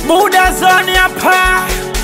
Buda zoni hapa.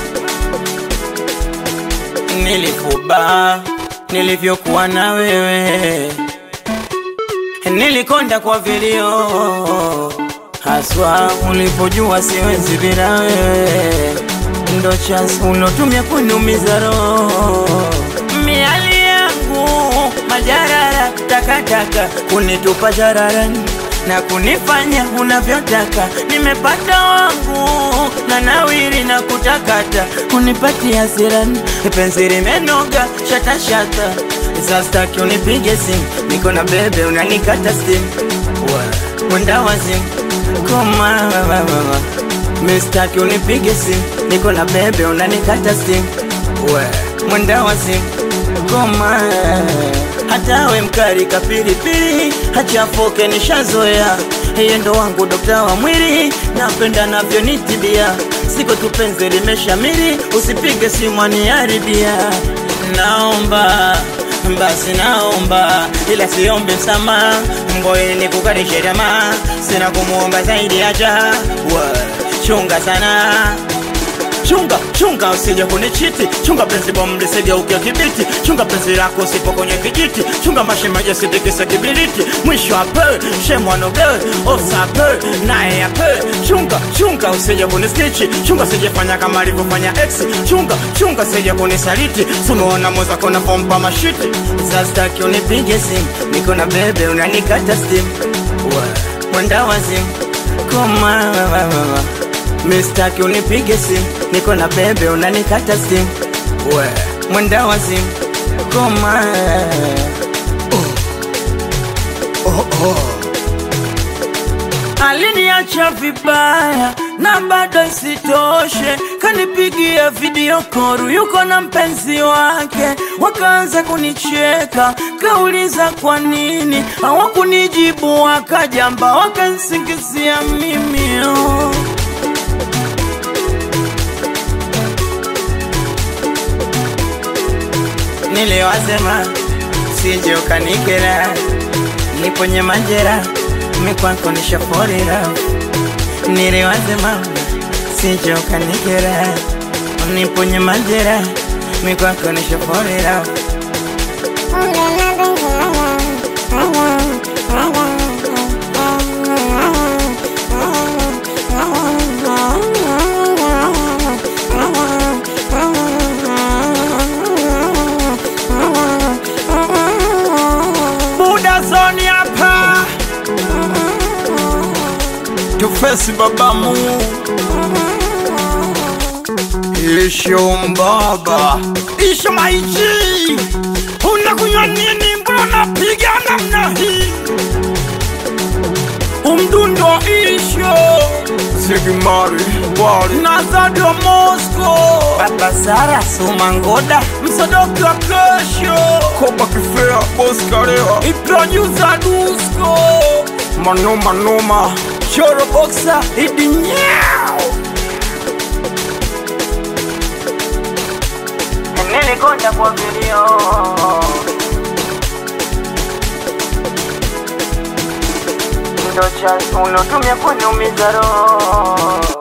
Nilifuba nilivyokuwa na wewe, nilikonda kwa vilio, haswa ulipojua siwezi bila wewe. Ndo chance ulotumia kuniumiza roho. Miali yangu majarara takataka, kunitupa jararani na kunifanya unavyotaka. Nimepata wangu na nawiri na kutakata, unipatia hasirani, penzi limenoga shata shata. Sasa unipige simu, niko na bebe unanikata simu. Mwenda wazimu koma mama, mistaki unipige simu, niko na bebe unanikata simu. Mwenda wazimu koma, hata we mkari kapilipili hachafoke nishazoea. Yeye ndo wangu dokta wa mwili, napenda navyo nitibia. Siko tupenzi limeshamiri, usipige simu aniharibia. Naomba basi naomba, ila siombe msamaha, ngoe nikukarishe tamaa. Sina kumuomba zaidi acha, chunga sana. Chunga usije kunichiti. Chunga penzi bomu lisije ukia kibiti. Chunga penzi lako usipo kwenye kijiti. Chunga mashimaje sitikisa kibiriti. Mwisho hape, shemwa no girl, osa hape, nae hape. Chunga usije kunisnitchi. Chunga sije fanya kama alivyofanya ex. Chunga sije kunisaliti. Sunuona moza kona pompa mashiti. Sasa unipige simu, niko na bebe unanikata steam. Mwenda wazimu koma mama, mistaki unipige simu, niko na bebe unanikata simu. Mwenda wazimu koma. Aliniacha vibaya na bado isitoshe, kanipigia video call yuko na mpenzi wake. Wakaanza kunicheka, kauliza kwa nini hawakunijibu, wakajamba wakansingizia mimi. Niliwasema sije ukanikera, niponye majera, mikwako nishaforira. Niliwasema sije ukanikera, niponye majera, mikwako nishaforira. Zoni hapa tufesi babamu isho mbaba isho maiji. Unakunywa nini mbona piga namna hii? Umdundo isho Sigimari Wari Nazadio Moscow Baba Sara Sumangoda Msadoki wa kesho Koba Kifea Boskareha Iproducer Dusko Manoma Choro Boxer Idi Nyao. Nilikonda kwa vilio, ndo chance ulotumia kuniumiza roho.